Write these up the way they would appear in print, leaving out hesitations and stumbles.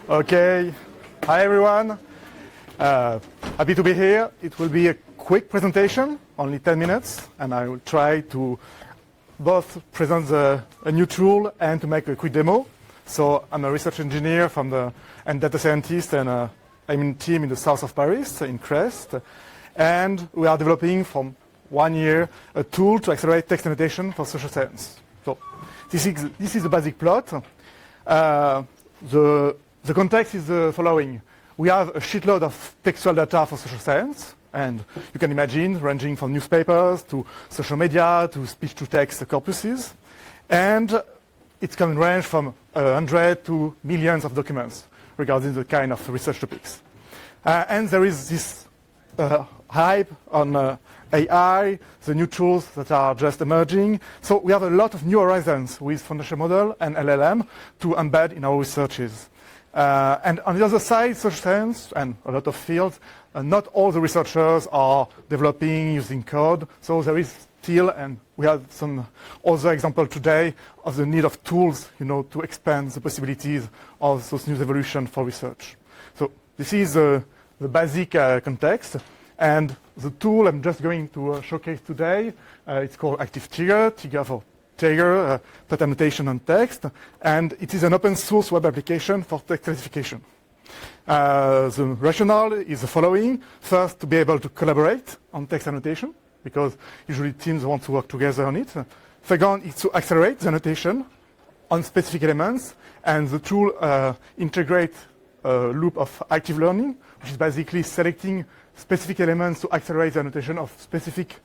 Okay. Hi, everyone. Happy to be here. It will be a quick presentation, only 10 minutes, and I will try to both present a new tool and to make a quick demo. So I'm a research engineer and data scientist, and I'm in a team in the south of Paris, in Crest. And we are developing from 1 year a tool to accelerate text annotation for social science. So this is the basic plot. The context is the following. We have a shitload of textual data for social science, and you can imagine ranging from newspapers to social media to speech-to-text corpuses. And it can range from 100 to millions of documents regarding the kind of research topics. And there is this hype on AI, the new tools that are just emerging. So we have a lot of new horizons with foundation model and LLM to embed in our researches. And on the other side, social science and a lot of fields, not all the researchers are developing using code. So there is still, and we have some other example today, of the need of tools, to expand the possibilities of those new evolution for research. So this is the basic context. And the tool I'm just going to showcase today, it's called ActiveTrigger, Trigger for Trigger, text annotation and text, and it is an open source web application for text classification. The rationale is the following. First, to be able to collaborate on text annotation, because usually teams want to work together on it. Second, is to accelerate the annotation on specific elements, and the tool integrates a loop of active learning, which is basically selecting specific elements to accelerate the annotation of specific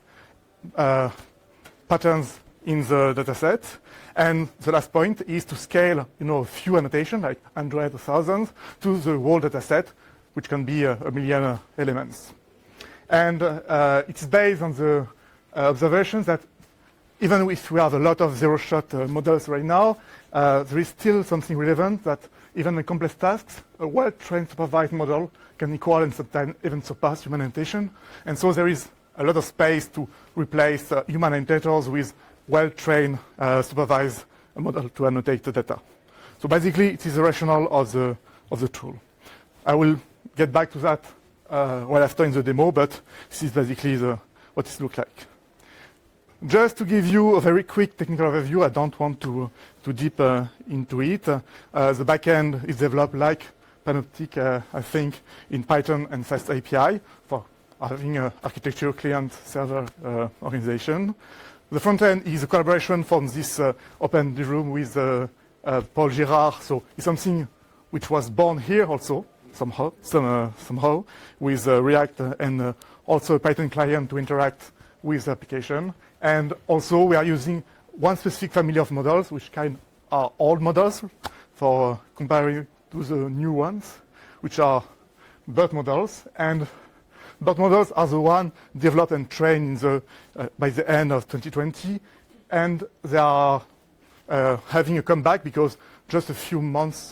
patterns in the dataset. And the last point is to scale, a few annotations, like hundreds or thousands, to the whole dataset, which can be a million elements. And it's based on the observations that even if we have a lot of zero-shot models right now, there is still something relevant that even in complex tasks, a well-trained supervised model can equal and sometimes even surpass human annotation. And so there is a lot of space to replace human annotators with well-trained supervised model to annotate the data. So basically, it is the rationale of the tool. I will get back to that well after in the demo, but this is basically what it looks like. Just to give you a very quick technical overview, I don't want to deep into it. The backend is developed like Panoptic, I think, in Python and Fast API for having an architecture client-server organization. The front end is a collaboration from this open room with Paul Girard. So it's something which was born here also, somehow with React and also a Python client to interact with the application. And also we are using one specific family of models, which are old models for comparing to the new ones, which are BERT models. And BERT models are the one developed and trained by the end of 2020. And they are having a comeback because just a few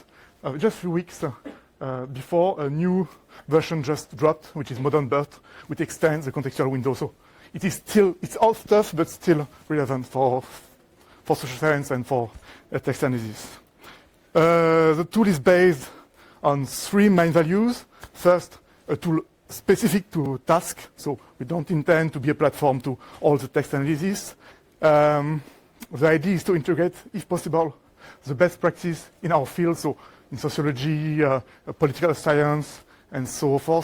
weeks before, a new version just dropped, which is Modern BERT, which extends the contextual window. So it's old stuff, but still relevant for social science and for text analysis. The tool is based on 3 main values. First, a tool specific to task, so we don't intend to be a platform to all the text analysis. The idea is to integrate, if possible, the best practice in our field, so in sociology, political science, and so forth,